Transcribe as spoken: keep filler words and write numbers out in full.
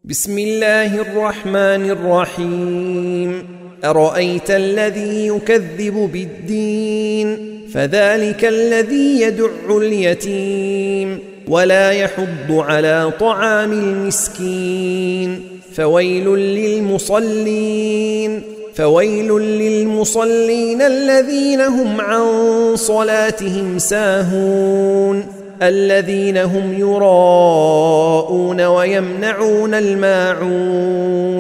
بسم الله الرحمن الرحيم. أرأيت الذي يكذب بالدين فذلك الذي يدع اليتيم ولا يحض على طعام المسكين فويل للمصلين فويل للمصلين الذين هم عن صلاتهم ساهون الذين هم يراءون ويمنعون الماعون